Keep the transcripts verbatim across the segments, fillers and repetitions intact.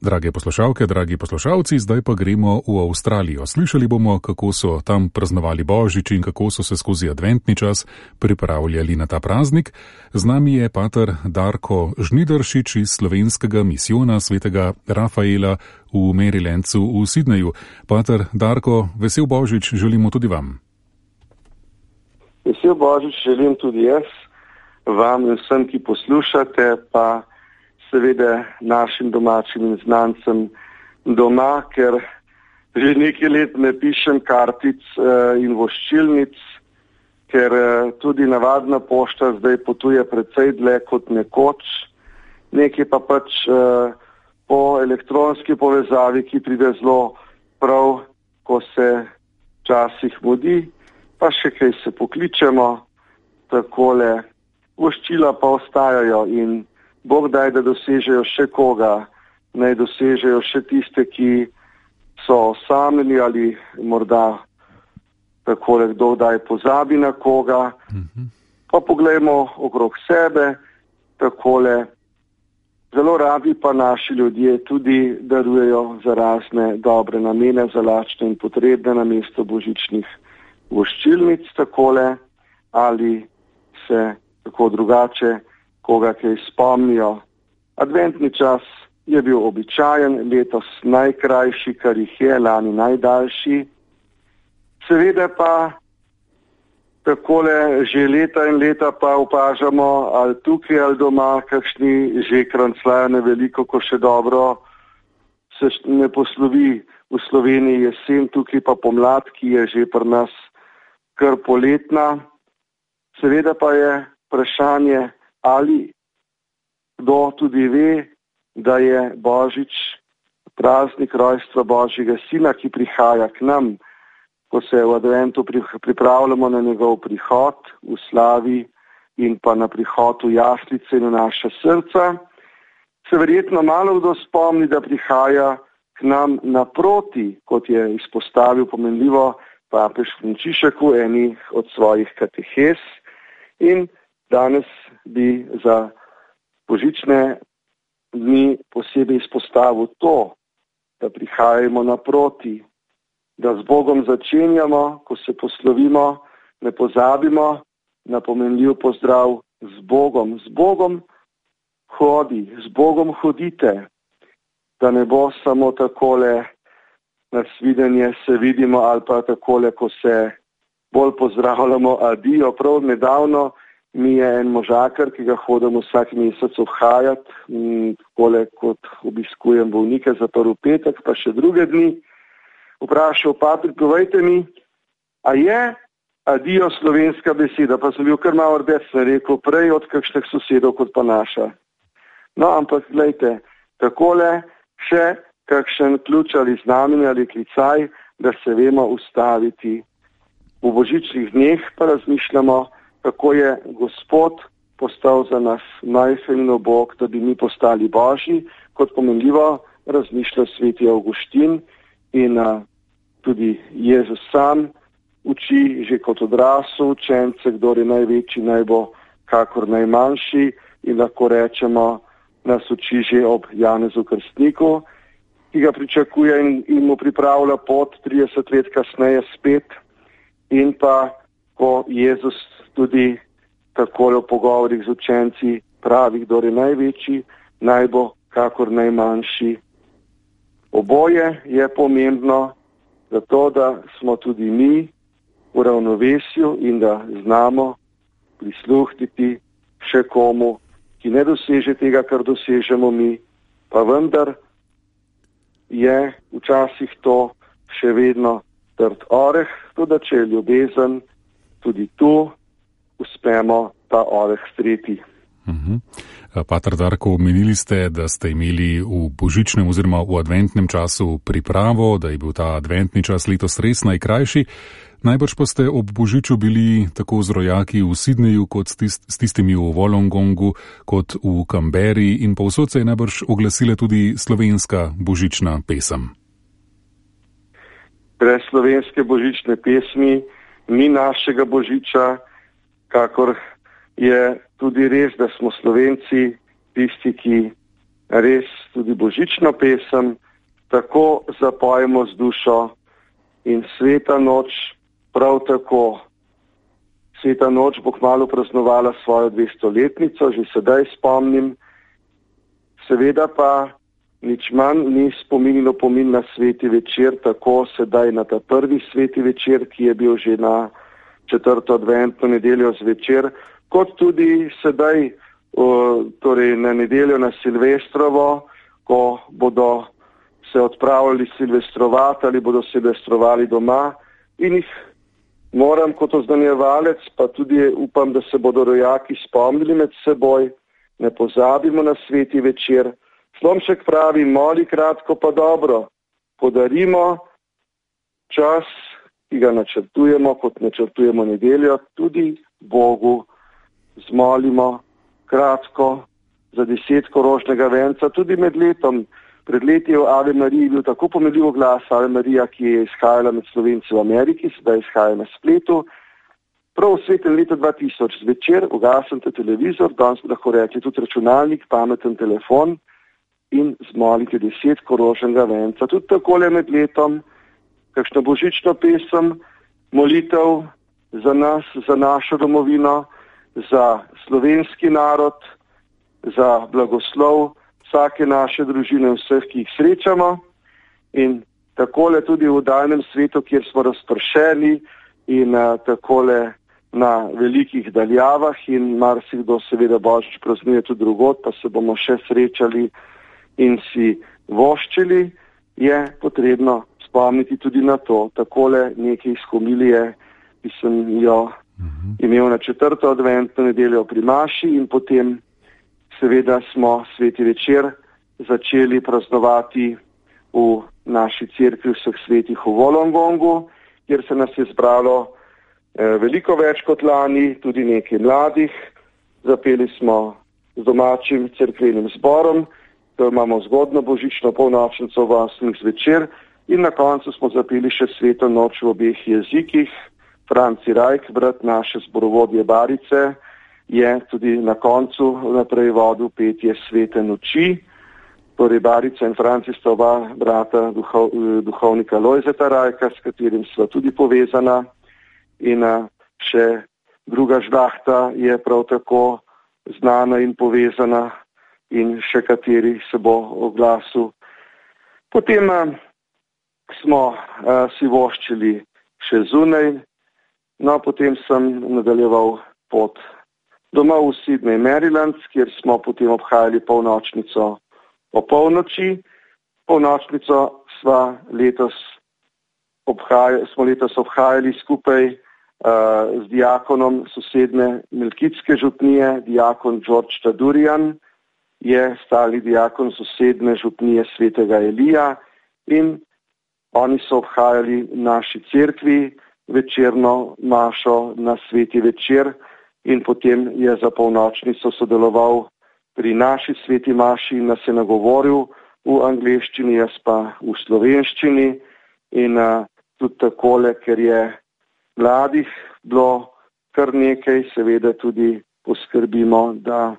Drage poslušalke, dragi poslušalci, zdaj pa gremo v Avstralijo. Slišali bomo, kako so tam praznovali Božič in kako so se skozi adventni čas pripravljali na ta praznik. Z nami je pater Darko Žnidaršič iz slovenskega misijona svetega Rafaela v Marylandcu v Sydneyju. Pater Darko, vesel Božič želimo tudi vam. Vesel Božič želim tudi jaz, vam in vsem, ki poslušate, pa seveda našim domačim in znancem doma, ker že nekaj let ne pišem kartic uh, in voščilnic, ker uh, tudi navadna pošta zdaj potuje precej dlje kot nekoč. Nekaj pa pač uh, po elektronski povezavi, ki pride zelo prav, ko se včasih mudi, pa še kaj se pokličemo, takole voščila pa ostajajo in Bog daj, da dosežejo še koga, naj dosežejo še tiste, ki so osamljeni ali morda takole kdo daj pozabi na koga. Mm-hmm. Pa poglejmo okrog sebe, takole zelo radi pa naši ljudje tudi darujejo za razne dobre namene, za lačne in potrebne namesto božičnih voščilnic takole ali se tako drugače koga kaj spomnijo. Adventni čas je bil običajen, letos najkrajši, kar jih je, lani najdaljši. Seveda pa takole že leta in leta pa opažamo ali tukaj ali doma, kakšni že kranclajo neveliko, ko še dobro se ne poslovi v Sloveniji jesen, tukaj pa pomlad, ki je že pri nas kar poletna. Seveda pa je vprašanje, ali kdo tudi ve, da je Božič praznik rojstva Božjega Sina, ki prihaja k nam, ko se v adventu pripravljamo na njegov prihod v slavi in pa na prihod v jaslice in v naša srca, se verjetno malo kdo spomni, da prihaja k nam naproti, kot je izpostavil pomenljivo papež Frančišek v enih od svojih katehes. In danes bi za božične dni posebej izpostavil to, da prihajamo naproti, da z Bogom začenjamo, ko se poslovimo, ne pozabimo na pomenljiv pozdrav z Bogom. Z Bogom hodi, z Bogom hodite, da ne bo samo takole nasvidenje se vidimo ali pa takole, ko se bolj pozdravljamo adijo. Prav nedavno mi je en možakar, ki ga hodim vsak mesec obhajati, takole kot obiskujem bolnike za prvi petek, pa še druge dni, vprašal, pater, povejte mi, a je adijo slovenska beseda? Pa sem bil kar malo rdec, sem rekel, prej od kakšnih sosedov kot pa naša. No, ampak gledajte, takole še kakšen ključ ali znamenje ali klicaj, da se vemo ustaviti. V božičnih dneh pa razmišljamo, kako je Gospod postal za nas majhen Bog, da bi mi postali Božji, kot pomenljivo razmišlja sveti Avguštin in a, tudi Jezus sam uči že kot odrasel učence, kdo je največji, naj bo kakor najmanjši, in lahko rečemo, nas uči že ob Janezu Krstniku, ki ga pričakuje in, in mu pripravlja pot trideset let kasneje spet, in pa ko Jezus tudi takole v pogovorih z učenci pravi, kdo je največji, naj bo kakor najmanjši. Oboje je pomembno, zato da smo tudi mi v ravnovesju in da znamo prisluhniti še komu, ki ne doseže tega, kar dosežemo mi, pa vendar je včasih to še vedno trd oreh, tudi če je ljubezen, tudi tu uspemo ta oreh streti. Uh-huh. Pater Darko, omenili ste, da ste imeli v božičnem oziroma v adventnem času pripravo, da je bil ta adventni čas letos res najkrajši. Najbrž pa ste ob božiču bili tako z rojaki v Sydneyju, kot s tistimi v Wollongongu, kot v Canberri, in povsod se je najbrž oglasila tudi slovenska božična pesem. Brez slovenske božične pesmi ni našega božiča, kakor je tudi res, da smo Slovenci tisti, ki res tudi božično pesem, tako zapojemo z dušo in sveta noč prav tako. Sveta noč bo kmalu praznovala svojo dvestoletnico, že sedaj spomnim. Seveda pa nič manj ni spominilo pomin na sveti večer, tako sedaj na ta prvi sveti večer, ki je bil že na četrto adventno nedeljo zvečer, kot tudi sedaj o, torej na nedeljo na Silvestrovo, ko bodo se odpravljali silvestrovati ali bodo silvestrovali doma in jih moram kot oznanjevalec, pa tudi upam, da se bodo rojaki spomnili med seboj, ne pozabimo na sveti večer. Slomšek pravi, moli kratko pa dobro, podarimo čas, ki ga načrtujemo, kot načrtujemo nedeljo, tudi Bogu. Zmolimo kratko za desetko rožnega venca, tudi med letom. Pred leti je v Ave Mariji bil tako pomenljiv glas Ave Marija, ki je izhajala med Slovenci v Ameriki, sedaj izhaja na spletu. Prav v svetem letu dva tisoč zvečer ugasnite televizor, danes lahko reči tudi računalnik, pameten telefon in zmolite desetko rožnega venca. Tudi takole med letom, kakšno božično pesem, molitev za nas, za našo domovino, za slovenski narod, za blagoslov vsake naše družine, vseh, ki jih srečamo in takole tudi v daljnem svetu, kjer smo razpršeni in uh, takole na velikih daljavah in marsikdo seveda božič praznuje tudi drugod, pa se bomo še srečali in si voščili, je potrebno spomniti tudi na to. Takole nekaj iz homilije, ki sem jo uh-huh. imel na četrto adventno nedeljo pri Maši in potem seveda smo sveti večer začeli praznovati v naši cerkvi vseh svetih v Wollongongu, kjer se nas je zbralo eh, veliko več kot lani, tudi nekaj mladih. Zapeli smo z domačim cerkvenim zborom, to imamo zgodno božično polnočnico v osmih zvečer in na koncu smo zapeli še sveto noč v obeh jezikih. Franci Rajk, brat naše zborovodje Barice, je tudi na koncu naprej vodil petje svete noči. Torej Barica in Franci sta oba brata duhov, duhovnika Lojzeta Rajka, s katerim sva tudi povezana. In a, še druga žlahta je prav tako znana in povezana in še kateri se bo oglasil. Potem a, smo a, si voščili še zunaj, no potem sem nadaljeval pot doma v Sydney, Maryland, kjer smo potem obhajali polnočnico o polnoči. Polnočnico sva letos obhaj, smo letos obhajali skupaj uh, z diakonom sosedne Melkitske župnije, diakon George Tadurian, je stali diakon sosedne župnije svetega Elija in oni so obhajali v naši cerkvi večerno mašo na sveti večer. In potem je za polnočnico sodeloval pri naši sveti maši in nas je nagovoril v angleščini, jaz pa v slovenščini. In uh, tudi takole, ker je mladih bilo kar nekaj, seveda tudi poskrbimo, da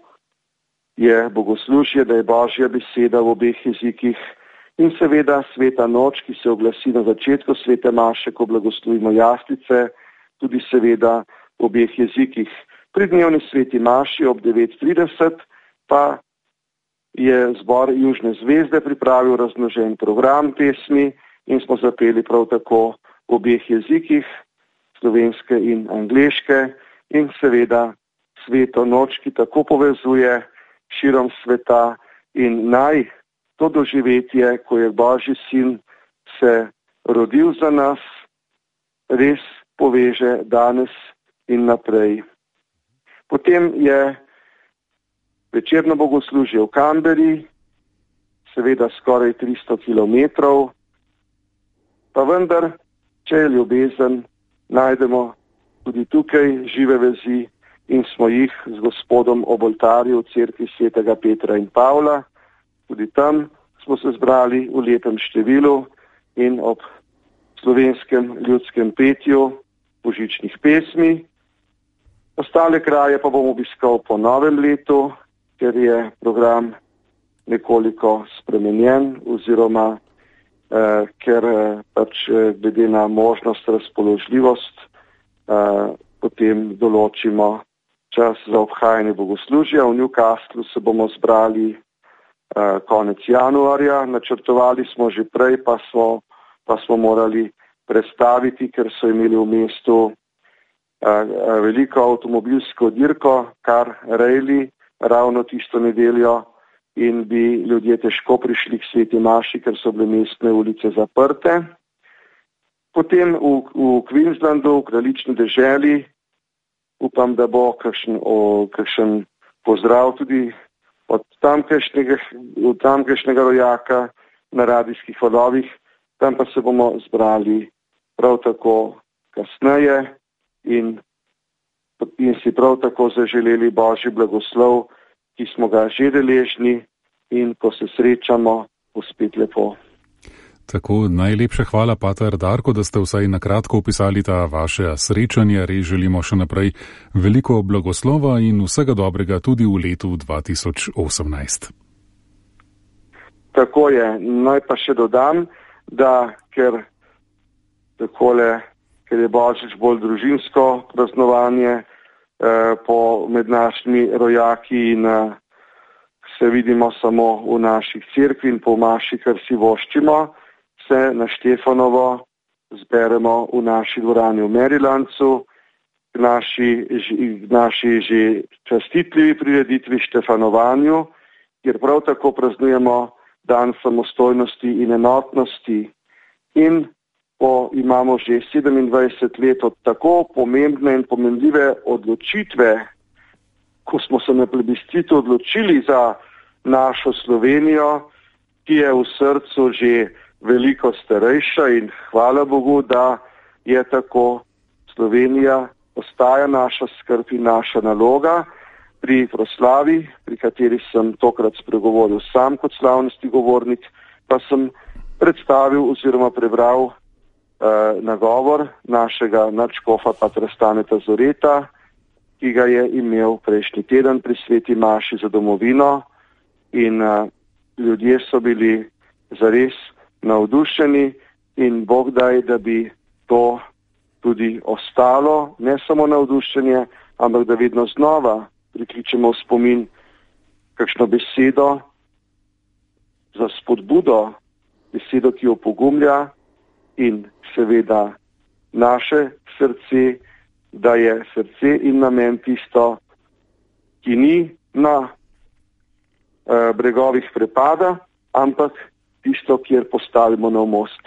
je bogoslužje, da je Božja beseda v obeh jezikih in seveda sveta noč, ki se oglasi na začetku svete maše, ko blagoslovimo jaslice, tudi seveda v obeh jezikih. Pri dnevni sveti maši ob devet trideset pa je zbor Južne zvezde pripravil razmnožen program pesmi in smo zapeli prav tako v obeh jezikih, slovenske in angleške in seveda sveto noč, ki tako povezuje širom sveta in naj to doživetje, ko je Božji sin se rodil za nas, res poveže danes in naprej. Potem je večerno bogoslužje v Canberri, seveda skoraj tristo kilometrov, pa vendar, če je ljubezen, najdemo tudi tukaj žive vezi in smo jih z Gospodom ob oltarju v cerkvi svetega Petra in Pavla. Tudi tam smo se zbrali v lepem številu in ob slovenskem ljudskem petju božičnih pesmi. Ostale kraje pa bom obiskal po novem letu, ker je program nekoliko spremenjen oziroma eh, ker eh, pač glede na možnost, razpoložljivost, eh, potem določimo čas za obhajanje bogoslužja. V Newcastlu se bomo zbrali uh, konec januarja, načrtovali smo že prej, pa smo, pa smo morali prestaviti, ker so imeli v mestu uh, veliko avtomobilsko dirko, kar rejli ravno tisto nedeljo in bi ljudje težko prišli k sveti maši, ker so bile mestne ulice zaprte. Potem v, v Queenslandu, v kraljični deželi, upam, da bo kakšen, o, kakšen pozdrav tudi od tamkajšnjega, od tamkajšnjega rojaka na radijskih valovih. Tam pa se bomo zbrali prav tako kasneje in, in si prav tako zaželeli Božji blagoslov, ki smo ga že deležni in ko se srečamo, bo spet lepo. Tako, najlepša hvala, pater Darko, da ste vsaj na kratko opisali ta vaše srečanje. Res želimo še naprej veliko blagoslova in vsega dobrega tudi v letu dva tisoč osemnajst. Tako je. Naj pa še dodam, da ker, takole, ker je Božič bolj družinsko praznovanje eh, po med našimi rojaki in eh, se vidimo samo v naših cerkvi in po maši, kar si voščimo, se na Štefanovo zberemo v naši dvorani v Marylandcu, k naši, k naši že častitljivi prireditvi Štefanovanju, kjer prav tako praznujemo dan samostojnosti in enotnosti. In ko imamo že sedemindvajset let od tako pomembne in pomenljive odločitve, ko smo se na plebiscitu odločili za našo Slovenijo, ki je v srcu že veliko starejša in hvala Bogu, da je tako. Slovenija ostaja naša skrb in naša naloga. Pri proslavi, pri kateri sem tokrat spregovoril sam kot slavnostni govornik, pa sem predstavil oziroma prebral eh, nagovor našega nadškofa patra Staneta Zoreta, ki ga je imel prejšnji teden pri sveti maši za domovino in eh, ljudje so bili zares navdušeni in Bog daj, da bi to tudi ostalo, ne samo navdušenje, ampak da vedno znova prikličemo v spomin kakšno besedo za spodbudo, besedo, ki jo pogumlja in seveda naše srce, da je srce in namen tisto, ki ni na eh, bregovih prepada, ampak tisto, kjer postavimo nov most.